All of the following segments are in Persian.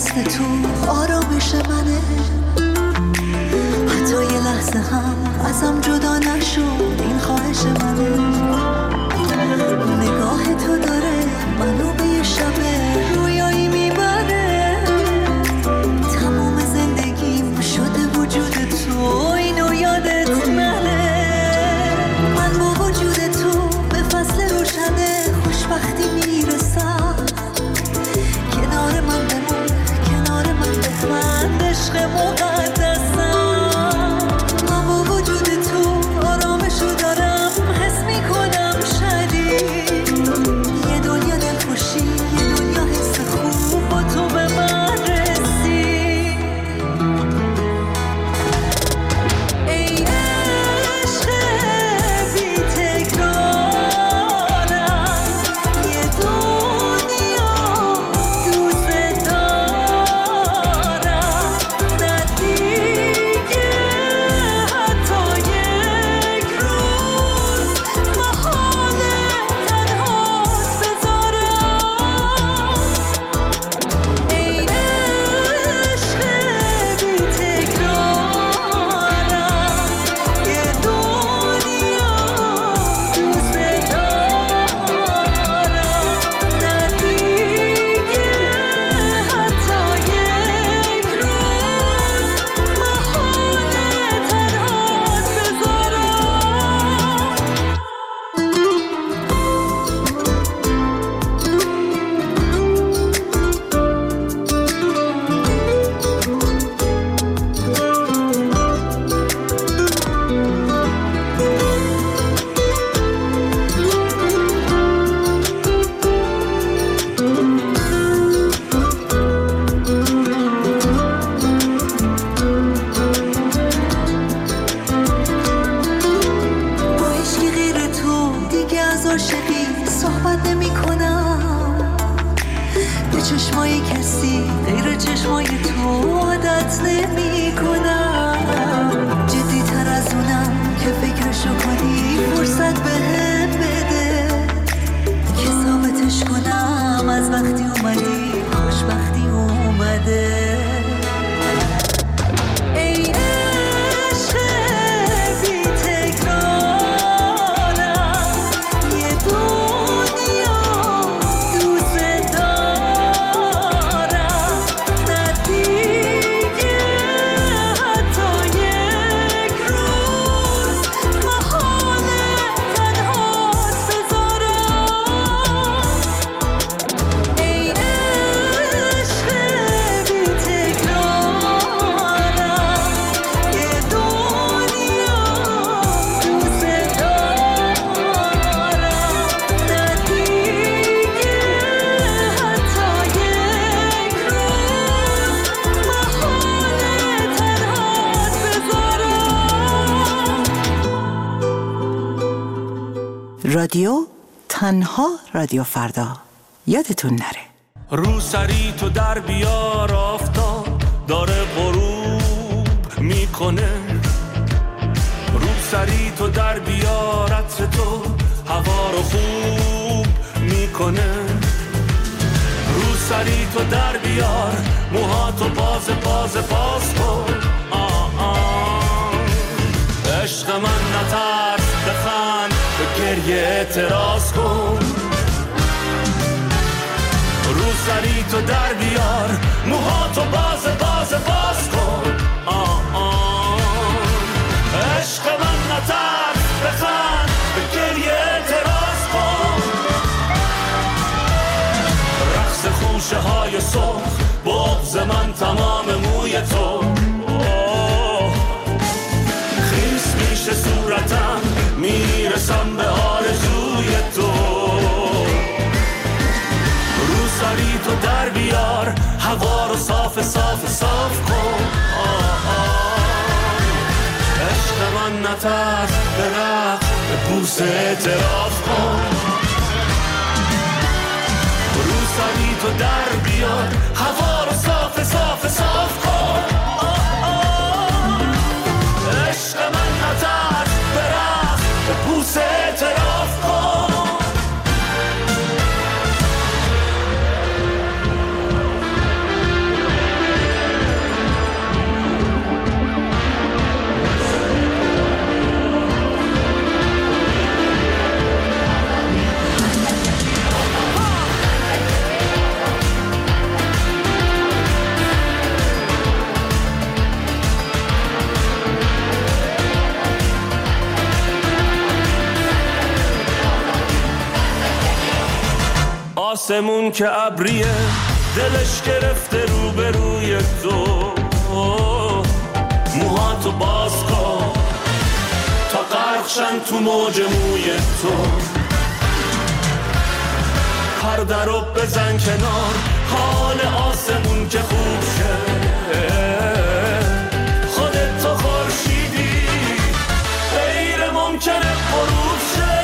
دست تو آرامش منه، حتی یه لحظه هم ازم جدا نشو، این خواهش منه. نگاه تو داره منو به یه شب رویایی میبره، تمام زندگیم شده وجود تو، اینو یادت نره. من با وجود تو به فصل روشنه خوشبختی میرسم، کنار من بمون، کنار من بخند، عشق مقدسم. من با وجود تو آرامشو دارم، حس میکنم شدید، یه دنیا دلخوشی، یه دنیا حس خوب با تو به من رسید. ای عشق بی تکرارم، یه دنیا دوست دارم، نه دیگه حتی یک روز محاله تنهات بذارم. ای عشق بی تکرارم، یه دنیا دوست دارم، نه دیگه حتی یک روز محاله تنهات با عشقی غیر تو دیگه از عاشقی صحبت نمی کنم، به چشمای کسی غیر چشمای تو عادت نمی کنم. جدی تر از اونم که فکرشو کنی، فرصت بهم بده که ثابتش کنم از وقتی اومدی خوشبختی اومده. ای عشق بی تکرارم، یه دنیا دوست دارم، نه دیگه حتی یک روز محاله تنهات بذارم. ای عشق بی تکرارم، یه دنیا دوست دارم، نه دیگه حتی یک روز محاله تنهات بذارم. رادیو تنها، رادیو فردا. یادتون نره. رو سری تو در بیار، آفتاب داره غروب میکنه. رو سری تو در بیار، عطر تو هوا رو خوب میکنه. رو سری تو در بیار، موهاتو باز کن. عشق من نترس، بخند، به گریه اعتراض کن. رو سری تو در بیار، موهاتو باز کن. عشق من نترس، بخند، به گریه اعتراض کن. رقص خوشه های سرخ، بغض من تمام موی تو. خیس میشه صورتم، میرسم به آرزوی تو. رو سری تو در بیار، هوا رو صاف کن. عشق من نترس، به رقص، به بوسه اعتراف کن. رو سری تو در بیار، هوا رو صاف کن. عشق من نترس، به رقص، به بوسه اعتراف کن. آسمون که ابریه دلش گرفته روبروی تو، موهاتو باز کن تا غرقشن تو موج موی تو، پرده رو بزن کنار حال آسمون که خوب شه، خودت تو خورشیدی غیر ممکنه غروب شه.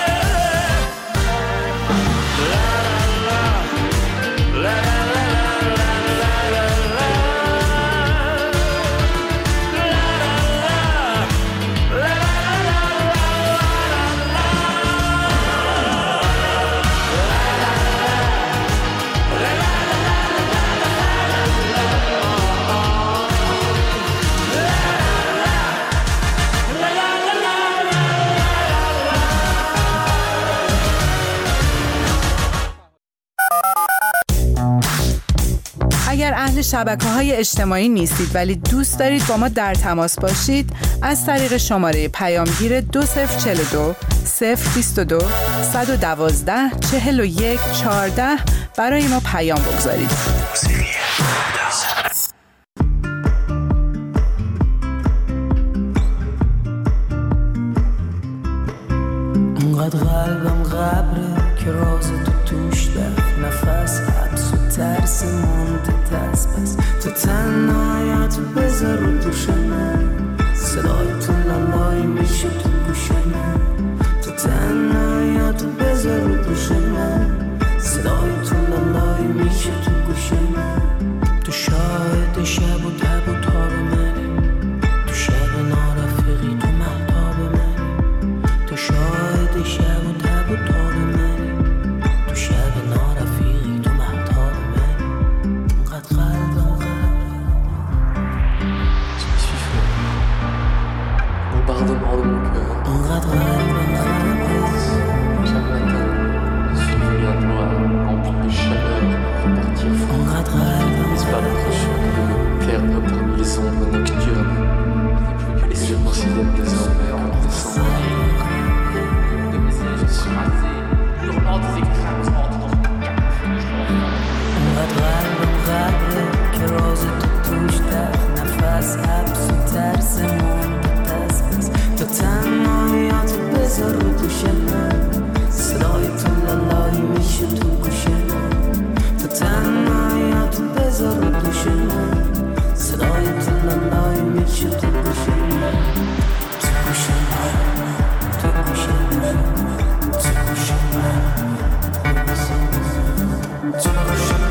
اگر اهل شبکه‌های اجتماعی نیستید ولی دوست دارید با ما در تماس باشید، از طریق شماره پیامگیر 2042 022 112 41 14 برای ما پیام بگذارید. انقدر قلبم غبره که راز تو توش ده، نفس حبس و ترس مونده دست بس، تو تنهایت بذار رو دوش من، صدای تو لالای میشه تو گوش من، تو تنهایت بذار رو دوش من، صدای تو لالای میشه تو گوش من، تو شاهد شب و تب و تاب منی، تو شب نارفقی تو مهتاب منی، تو شاهد شب و تب و تاب منی، تو شب نارفقی تو مهتاب منی. انقدر قلبم bombardement de mon cœur. انقدر قلبم Chaque matin, je suis venu à toi, rempli de chaleur, pour partir fou. انقدر قلبم Disparaître chaud de me perdre parmi les ombres nocturnes. Et je considère désormais en descendant. Je suis rasé, hurlant des écrasantes dans mon انقدر قلبم غبره که راز تو توش ده، نفس حبس و ترس مونده دست بس، تو تنهایت بذار رو دوش من، صدای تو لالایی میشه تو گوش من، تو تنهایت بذار رو دوش من، صدای تو لالایی میشه تو گوش من، تو گوش من، تو گوش من، تو گوش من، تو گوش من.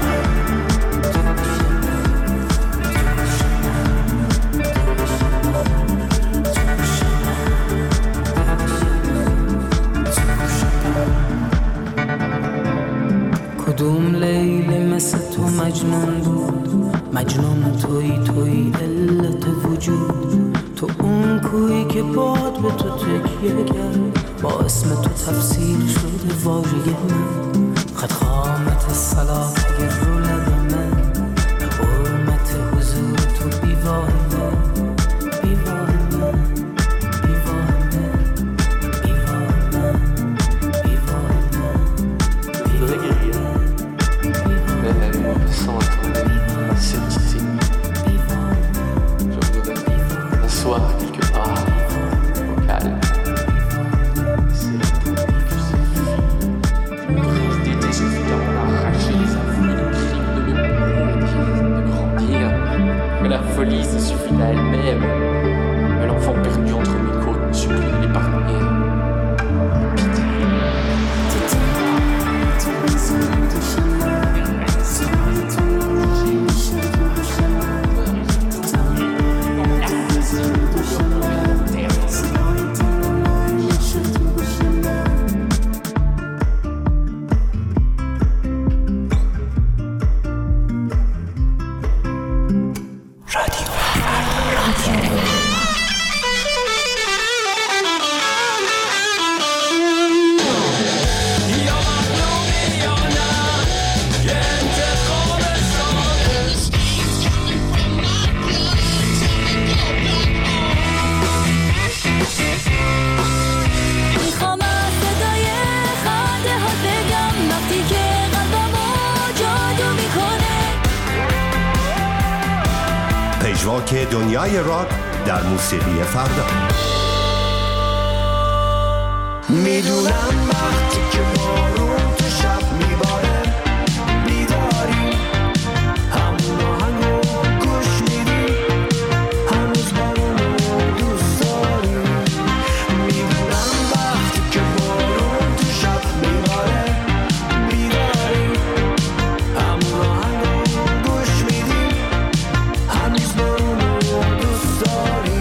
کدوم لیلی مثل تو مجنون بود، مجنون توی علت وجود، تو اون کویی که باد به تو تکیه کرد، با اسم تو تفسیر شده واژه من، خط خامت صلاح رو لب من، حرمت حضور تو بیواه من، بیواه من، بیواه من، بیواه من، بیواه من. Je voudrais guérir, mais sans attendre ma certitude. Je voudrais m'asseoir quelque part, au calme. C'est là pour que c'est fini. D'été, je fus dans la rage et les afflux de crimes de مجواک دنیای راک در موسیقی فردا. میدونم وقتی که بارون تو شب میباره بیداری همون آهنگو گوش میدی هنوز بارونو دوست داری. میدونم وقتی که بارون تو شب میباره بیداری همون آهنگو گوش میدی هنوز بارونو دوست داری.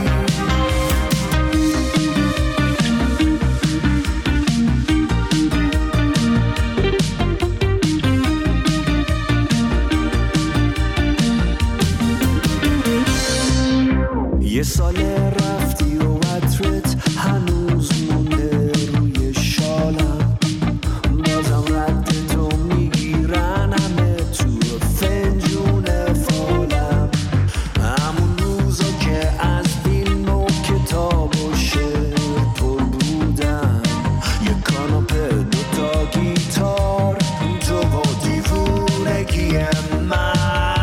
یه سال رفتی و عطرت هنوز مونده روی شالم، بازم رد تو میگیرن همه تو فنجون فالم. همون روزا که از فیلم و کتاب و شعر پر بودم، یه کاناپه دوتا گیتار تو با دیوونگی من.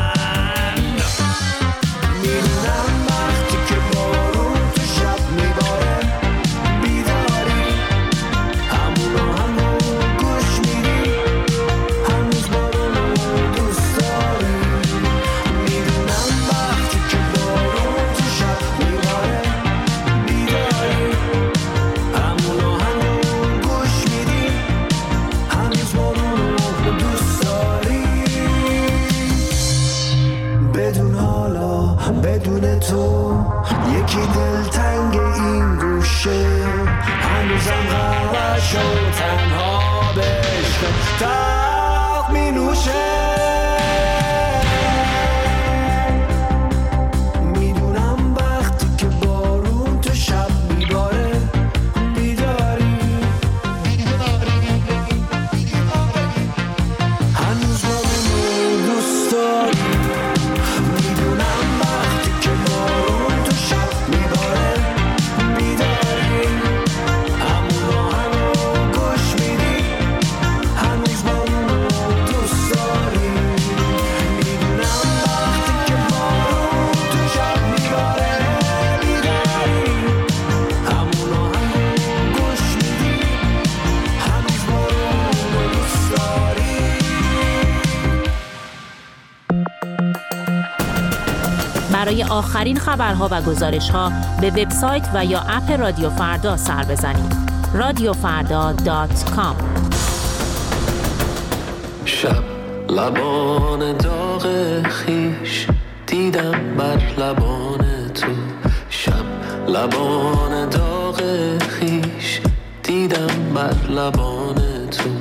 میدونم وقتی که بارون تو شب میباره بیداری همون آهنگو گوش میدی هنوز بارونو دوست داری. میدونم وقتی که بارون تو شب میباره بیداری همون آهنگو گوش میدی هنوز بارونو دوست داری. بدون حالا بدون تو یکی دلتنگ این گوشه، هنوزم غمش و تنها به عشق تاق می نوشه. میدونم وقتی که بارون تو شب میباره بیداری هنوز بارونو دوست داری. میدونم وقتی که بارون تو شب میباره بیداری همون آهنگو گوش میدی هنوز بارونو دوست داری. میدونم وقتی که بارون تو شب میباره بیداری همون آهنگو گوش میدی هنوز بارونو دوست داری. برای آخرین خبرها و گزارش‌ها به وبسایت و یا اپ رادیو فردا سر بزنید. radiofarda.com. شب لبان داغ خیش دیدم بر لبان تو، شب لبان داغ خیش دیدم بر لبان تو.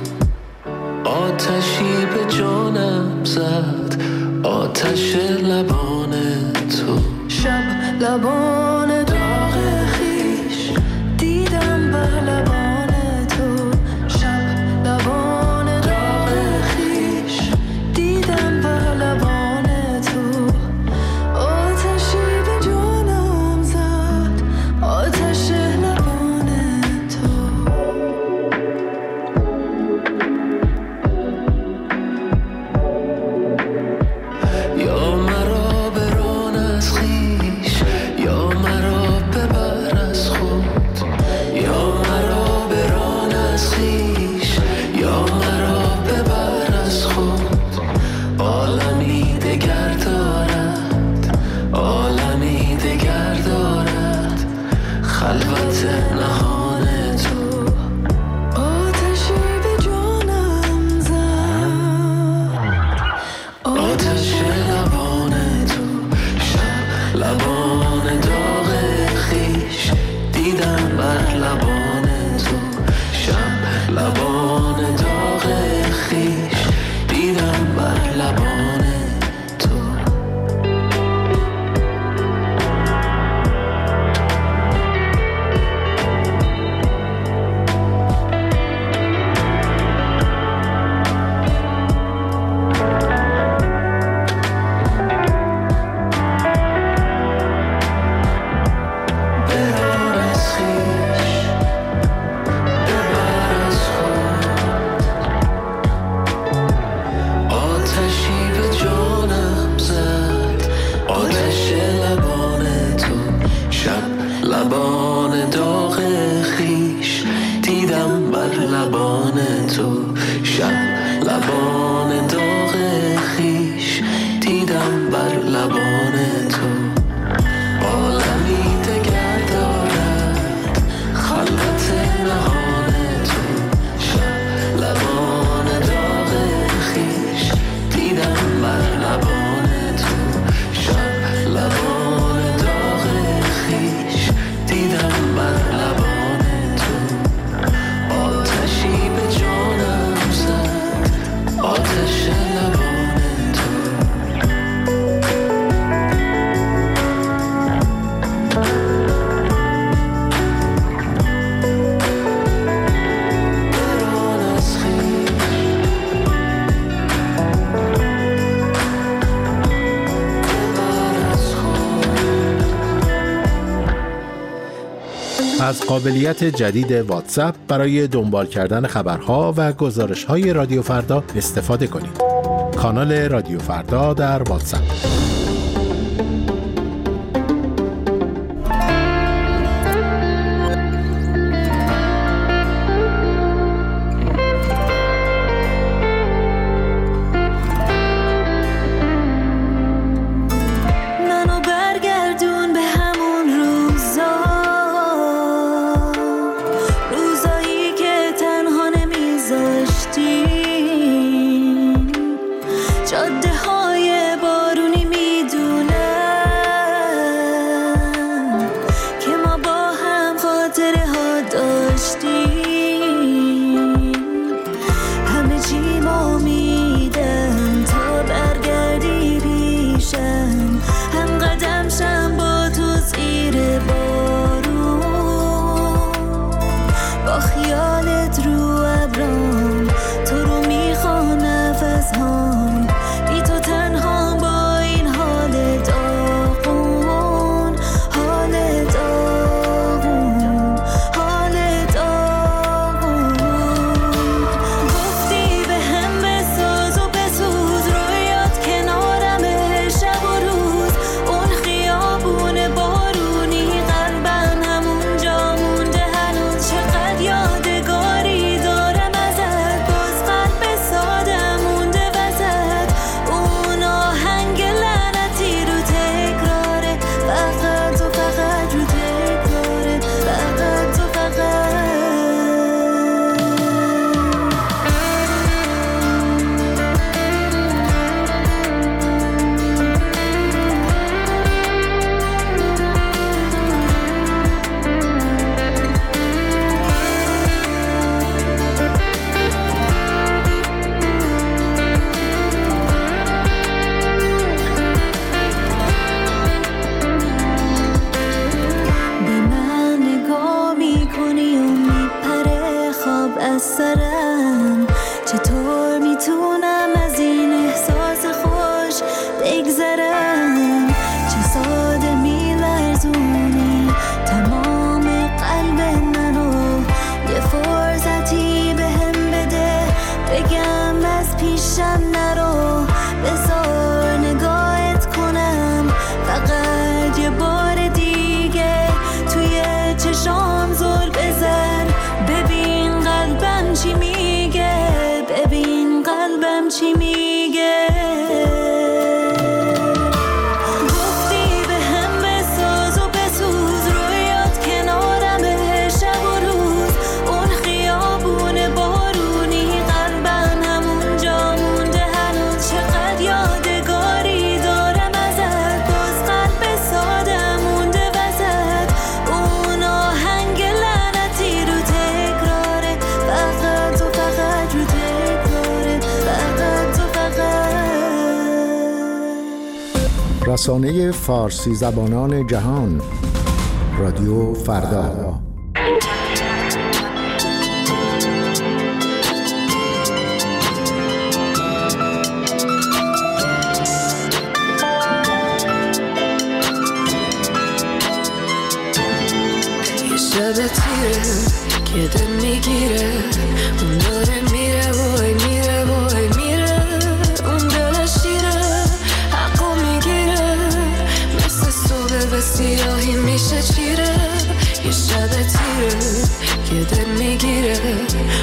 آتشی به جانم زد آتش لبان تو، شب لبان داغ خیش دیدم بر لبان تو. شب لبان داغ خیش دیدم بر لبان تو. آتشی به جانم زد آتش لبان تو. یا مرا بران از خویش یا مرا ببر از خود، یا مرا بران از خویش یا مرا ببر از خود. عالمی دگر دارد عالمی دگر دارد خلوت نهان تو. آتشی به جانم زد آتش لبان تو، شب لبان داغ خیش دیدم بر لبان تو، شب لبان داغ خیش دیدم بر لبان تو. بران از خویش ببر از خود. بر لبان تو، شب لبان داغ خیش دیدم بر لبان تو. عالمی دگر دارد خلوت نهان تو، شب لبان داغ خیش دیدم بر لبان تو، شب لبان داغ خیش دیدم بر لبان تو. آتشی به جانم زد، آتش لبان تو. از قابلیت جدید واتساپ برای دنبال کردن خبرها و گزارش‌های رادیو فردا استفاده کنید. کانال رادیو فردا در واتساپ. رسانه فارسی زبانان جهان رادیو فردا. شب تیره که دل میگیره، اون داره میره وای میره وای میره، اون دل شیره حقو میگیره، مثل صبح به سیاهی میشه چیره. یه شب تیره که دل میگیره،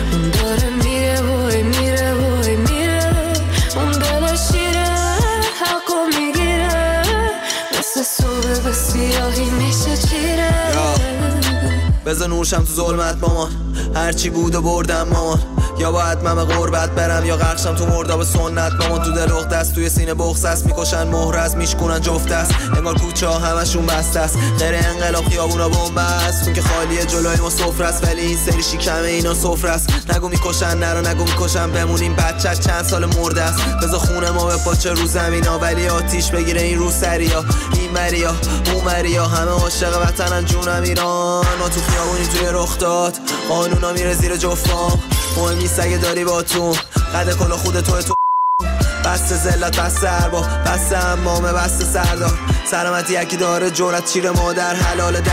بذار نورشم تو ظلمت مامان، هرچی بود و بردم مامان. یا باید من به غربت برم یا غرقشم تو مرداب سنت مامان. تو دل اخت است، توی سینه بغض است، میکشن مهر است، میشکنن جفت است. انگار کوچه ها همشون بسته است، غیر انقلاب خیابونا بمب است. چون که خالیه جلوی ما سفره است، ولی این سری شکم اینا سفره است. نگو میکشن نرو، نگو میکشن بمونیم، بچه چند سال مرده است. بذار خونه ما به پاچه رو زمینا، ولی آتیش بگیره این رو سریا. این مریا اون مریا، همه عاشق وطنن جونم ایران. ما تو خیابونی توی رخ داد، قانونا میره زیر جفام. مهم نیست اگه داری با تو قد کل خود تو بسته ذلت، بسته ارباب، بسته امامه، بسته سردار. سلامتی یکی داره، جرأت چیره مادر حلال 10-80.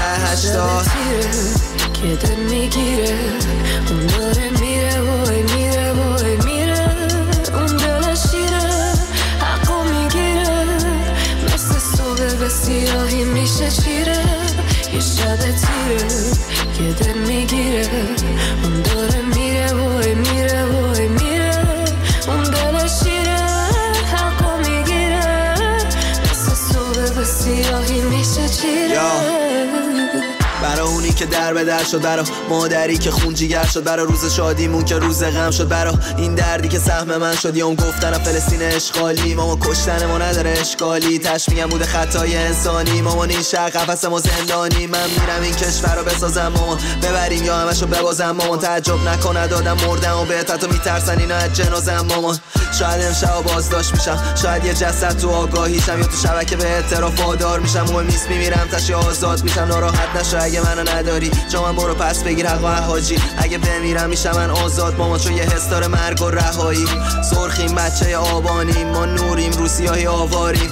که دل میگیره اون داره میره وای میره وای میره. اون دل شیره حقو میگیره، مثل صبح به سیاهی میشه چیره. یه شب تیره که دل میگیره اون داره میره وای میره وای میره. اون دل شیره حقو میگیره، مثل صبح به سیاهی میشه چیره. برا اونی که در به در شد، برا مادری که خون جیگر شد، برا روز شادیمون که روز غم شد، برا این دردی که سهم من شد. یا اون گفتن فلسطین اشغالی، ماما کشتن ما نداره اشکالی. تش میگم بوده خطای انسانی، مامان این شهر قفس ما زندانی. من میرم این کشور رو بسازم مامان، ببریم یا همشو ببازم مامان. تعجب نکنه دادم مردم و بهت تو میترسن اینا از جنازم مامان. شاید امشب بازداشت میشم، شاید یه جسد تو آگاهیشم، یا تو شبکه به اعتراف وادار میشم. مهم نیست میمیرم تش آزاد میشم، ناراحت نشو اگه منو نداری. جا من برو پس بگیر حق و حاجی، اگه بمیرم میشم من آزاد مامان. چون یه حس داره مرگ و رهایی. سرخیم بچه آبانیم، ما نوریم رو سیاهی آواریم.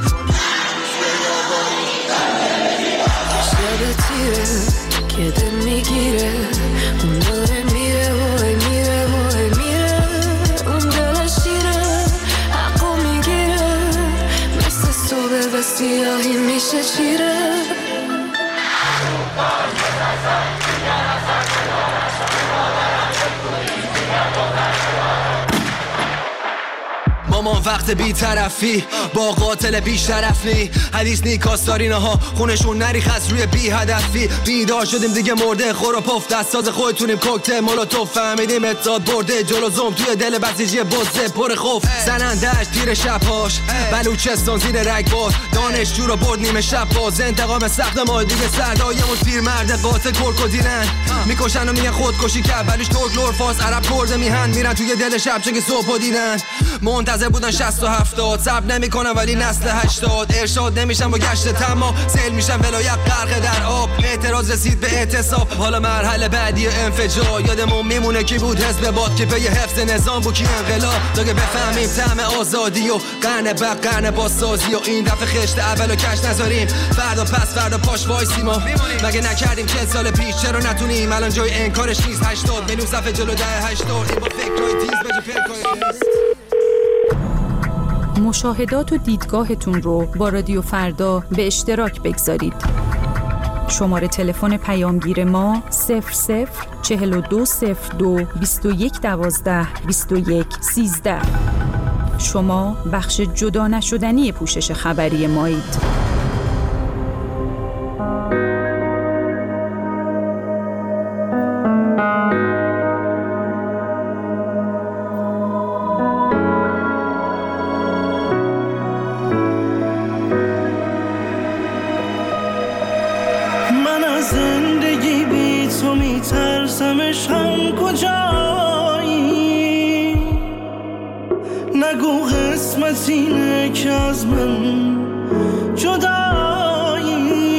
شب تیره که دل میگیره اون داره میره وای میره وای میره. اون دل شیره حقو میگیره، مثل صبح به سیاهی میشه چیره. مامان وقت بی طرفی با قاتل بی شرفی، حدیث نیکاستارینا ها خونشون نریخ از روی بی هدفی. بیدار شدیم دیگه مرده خور و پف، دستاز خودتونیم کوکتل مولوتوف. فهمیدیم اتحاد برده جلو زوم، توی دل بسیجی بزه پر خوف. زنندهش تیر شبهاش، بلوچستان زیر رگبار. دانشجو رو برد نیمه شب باز، انتقام سخت ما دیگه سردایمون. پیر مرد قاتل کرکودینن میکشن و میگن خودکشی کرد، ولیش ترک لور فاس عرب کرده میهن. میرن توی دل شب چه که صبح دیدن. منتظر بودن 60 و 70، صبر نمیکنن ولی نسل 80. ارشاد نمیشن با گشت تمام، سیل میشن ولایت غرق در آب. اعتراض رسید به اعتصاب، حالا مرحله بعدی انفجار. یادمون میمونه کی بود حزب باد که پی حفظ نظام بود، کی انقلاب تا که بفهمیم طعم آزادی و قرن بعد قرن بازسازی. و این دفعه خشت اولو کش نذاریم، فردا پس فردا پاش وایسیم. ما مگه نکردیم 40 سال پیش، چرا نتونیم الان جای انکارش نیست. 80 میلیون صفحه جلو 10-80، این با فکرای تیز بجو پرکای. مشاهدات و دیدگاهتون رو با رادیو فردا به اشتراک بگذارید. شماره تلفن پیامگیر ما 004202 2112 2113. شما بخش جدا نشدنی پوشش خبری مایید. نگو قسمتینه که از من جدایی،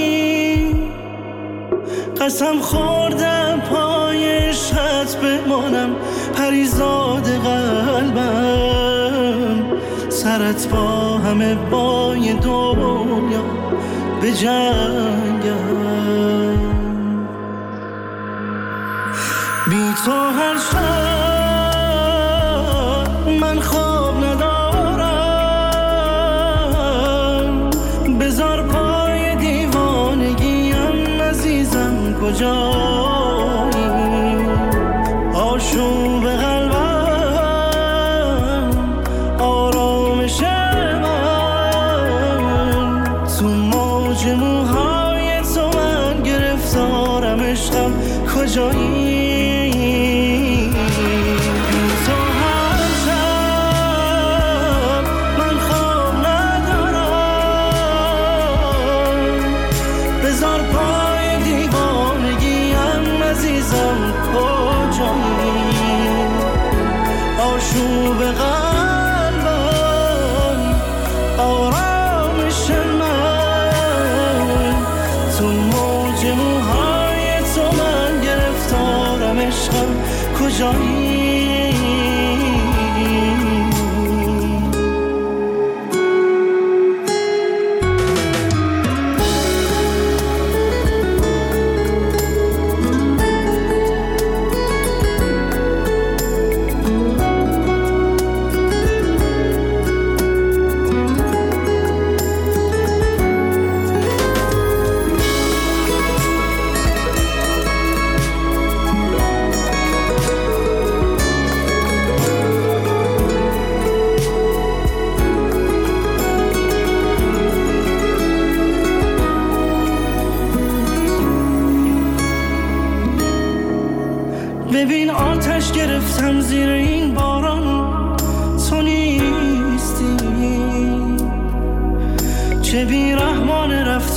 قسم خوردم پای عشقت بمانم، پریزاد قلبم، سرت با همه بای دنیا بجنگم. بی تو هر شب من خواب ندارم، بذار پای دیوانگیم عزیزم کجایی، آشوب قلبم آرامش من، تو موج موهای تو من گرفتارم، عشقم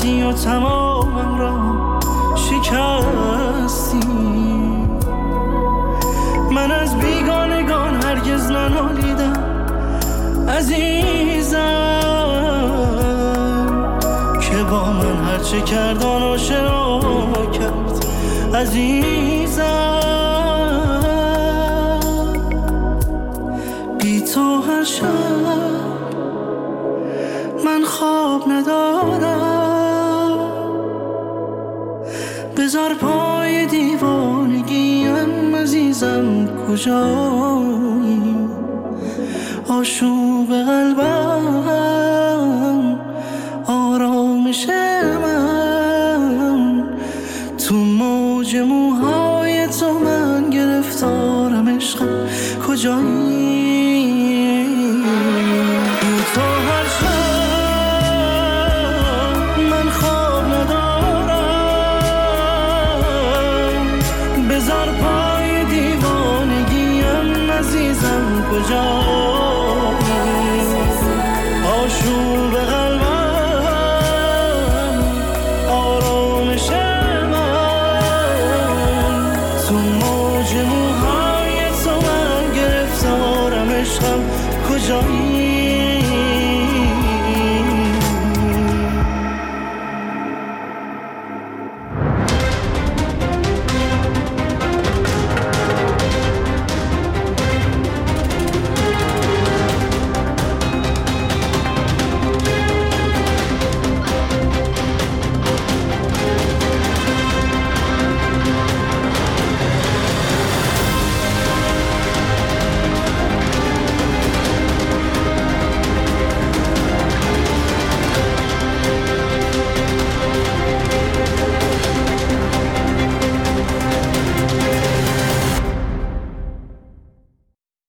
رفتی و تمامم را شکستی. من از بیگانگان هرگز ننالیدم عزیزم، که با من هرچه کرد آن آشنا کرد عزیزم. بی تو هر شب من خواب ندارم، بذار پای دیوانگیم عزیزم کجایی؟ آشوب قلبم آرامش من، تو موج موهای تو من گرفتارم عشقم کجایی؟ تو هر شب من خواب ندارم، بذار پای دیوانگیم عزیزم کجایی؟ آشوب قلبم آرامش من، تو موج موهای تو من گرفتارم عشقم کجایی؟